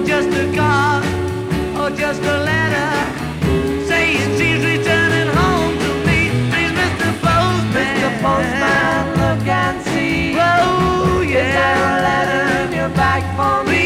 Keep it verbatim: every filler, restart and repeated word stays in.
just a card, or just a letter saying she's returning home to me. Please, Mister Postman, Mister Postman, look and see. oh yeah, Is there a letter in your bag for me?